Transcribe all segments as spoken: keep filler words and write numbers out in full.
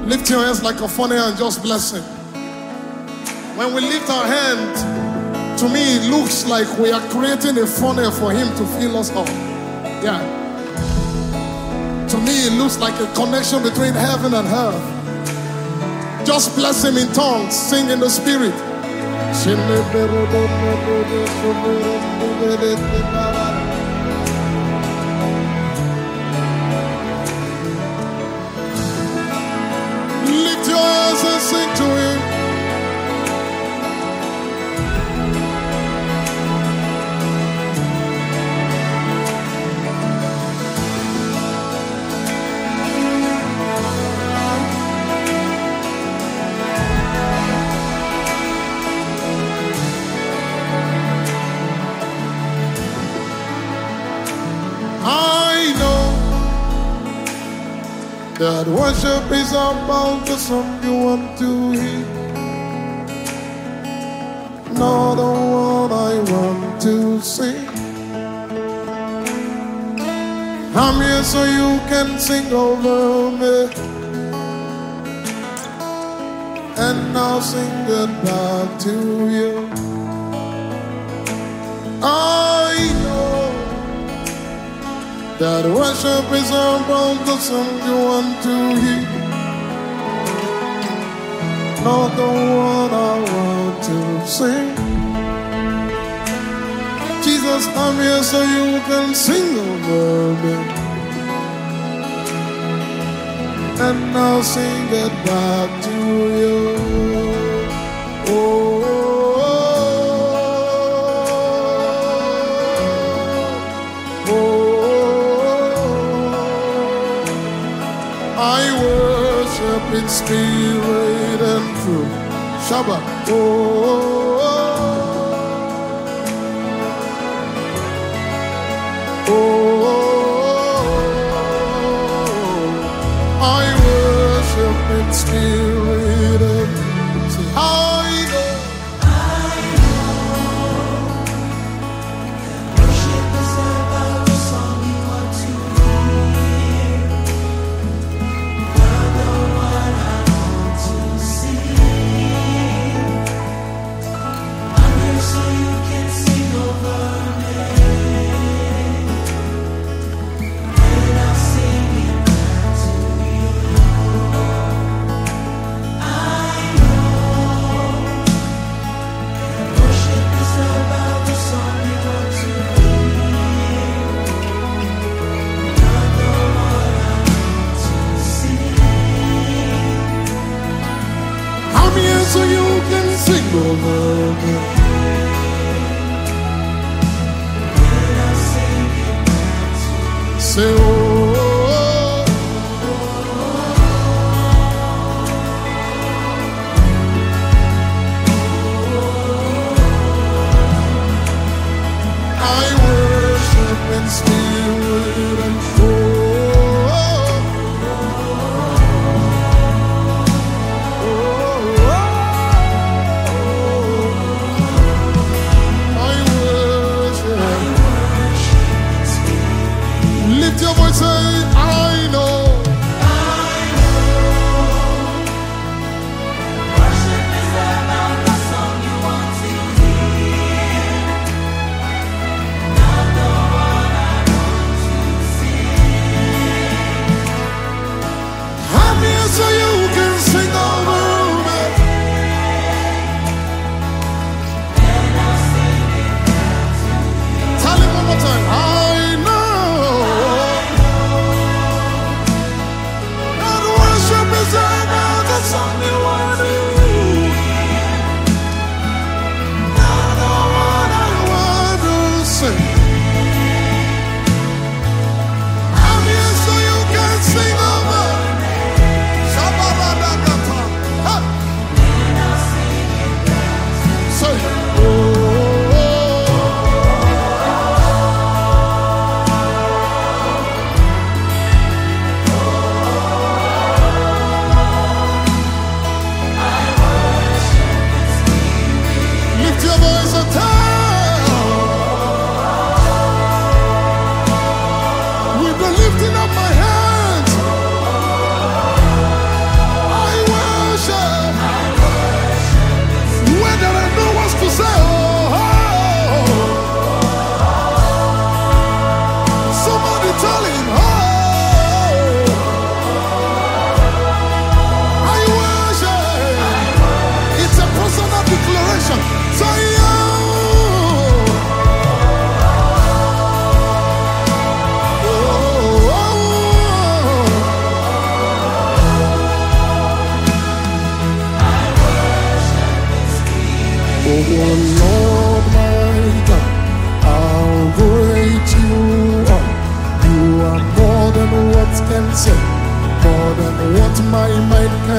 Lift your hands like a funnel and just bless him. When we lift our hands, to me it looks like we are creating a funnel for him to fill us up. Yeah. To me it looks like a connection between heaven and earth. Just bless him in tongues, sing in the spirit. Lift your hands and sing to him. I know that worship is about the song you want to hear, not the one I want to sing. I'm here so you can sing over me, and I'll sing it back to you. I know that worship is about the song you want to hear, not the one I want to sing. Jesus, I'm here so you can sing over me, and I'll sing it back to you. Oh. In spirit and truth, Shabbat. Oh, oh, oh, I worship in spirit and truth. Say, I know, I know that worship is about the song you want to hear, not the one I want to sing. I'm here so you can sing over me, and I'll sing it back to you. I know that worship is about the song you want to hear, not the one I want to sing. I'm here so you can sing over me. And I'll sing it back to you. Say, oh, I worship in spirit and truth. I worship. Lift your voice, say, I know. Worship is about the song you want to hear, not the one I want to sing. I'm here so you can sing over me. And I'll sing it back to you. Tell him one more time. I know that worship is about the song you want to hear, not the one I want to sing. I'm here so you can sing over me. Shabbat.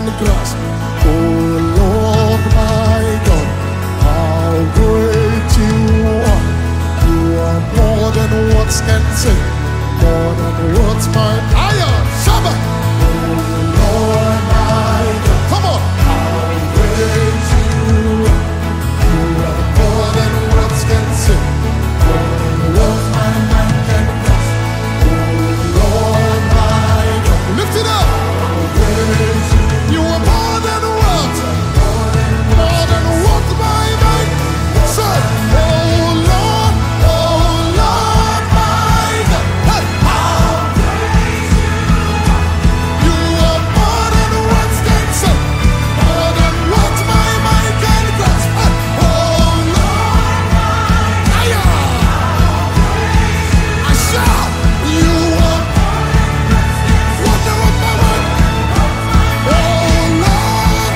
can grasp. Oh Lord my God, how great you are. You are more than words can say, more than words my Aya Shabbat. Oh Lord my God, come on, how great you are. You are more than words can say, more than words my mind can grasp. Oh Lord my God, lift it up. You are more than words, more than what my mind said. Oh Lord, oh Lord my God, hey, how great you are, more than words can say, more than what my mind can grasp. Hey, oh Lord, I am, I shout, you are what the what my mind. Oh Lord,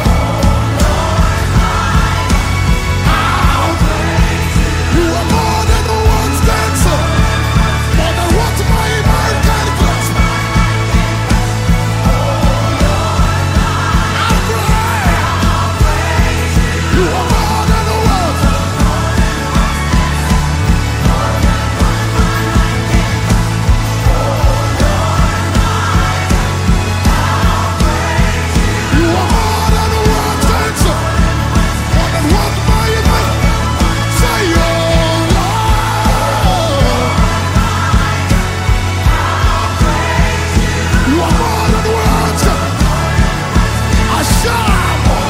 you are more than words can say, more than what my mind can grasp. How great you are, more than words. You are more than words can say, more than what my mind say. Oh Lord, you are more than words. I shout, oh,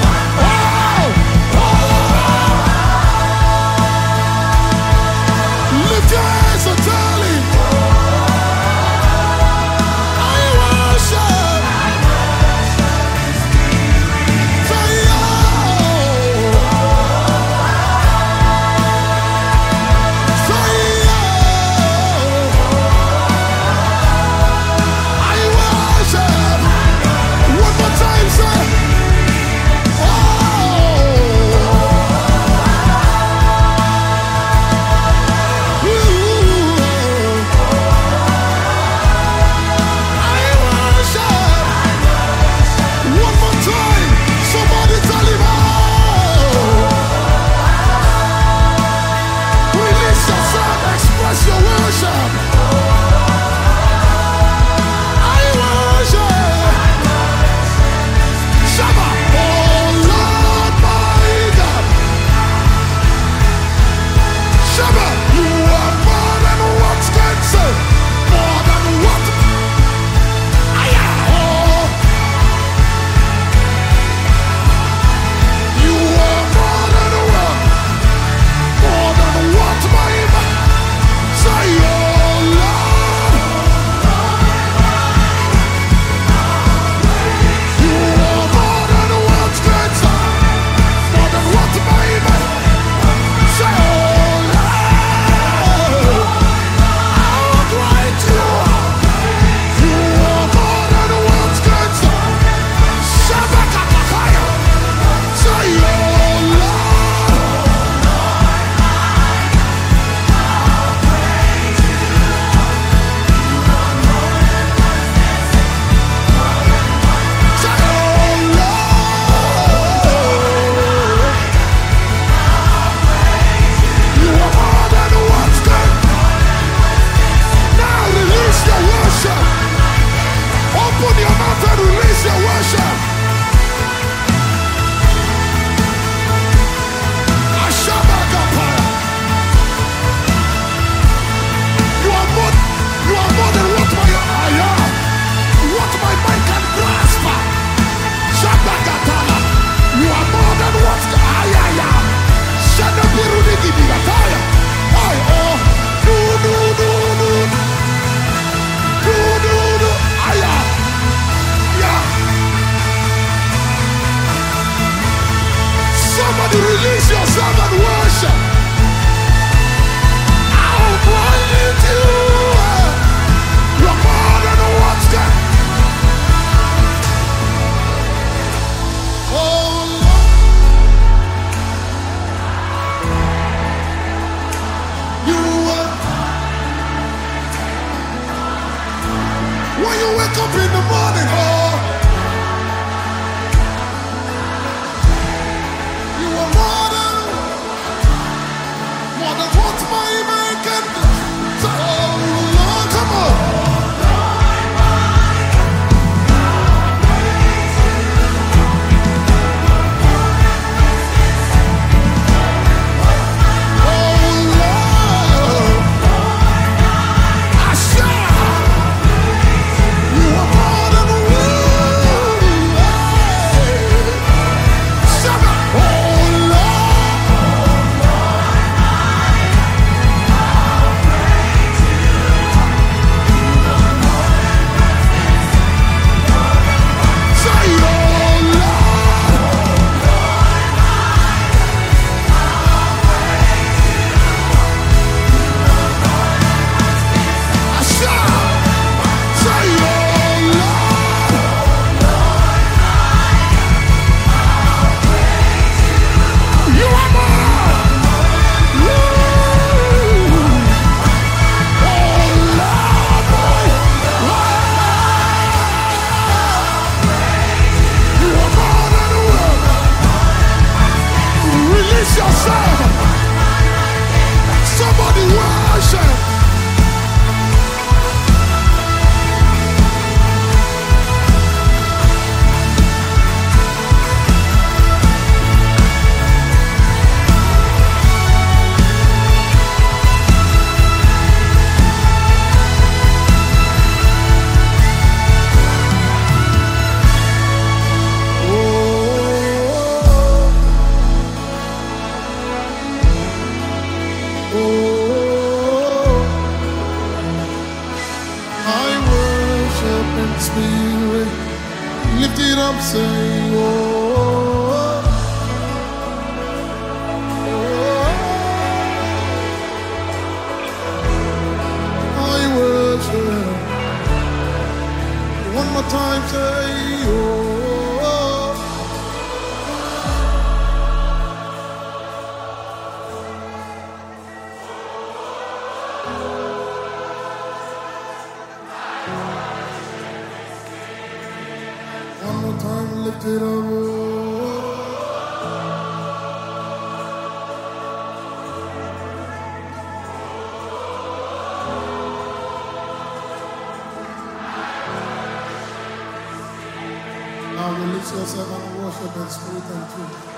oh, lift your hands and tell him, I worship. Say, oh, say, oh, I worship. One more time, say, oh, I worship. One more time, somebody tell him, oh, release yourself, express your worship. I worship. Shabbat, oh Lord my God. Shabbat, you are more than words can say, more than what I am. Oh, you are more than what, more than what my mind say. Oh Lord, you are more than words can say, more than what my mind say. Oh Lord, how great you are. You are more than words can say. Shabakakakaya. Say, oh Lord, say, oh Lord, you are more than words can. Now release your worship. Open your mouth and release your worship. Ashabakapaya. You are more, you are more than what my I am, what my mind can grasp. Shabakatala. You are more than what I am. Shadabirudigidigataya. I oh, do do do do do do do. I am. Yeah. yourself. Somebody worship. Spirit, lift it up, say, oh, oh, I worship. One more time, say, oh. One more time, lift it up. Now release yourself and worship in spirit and truth.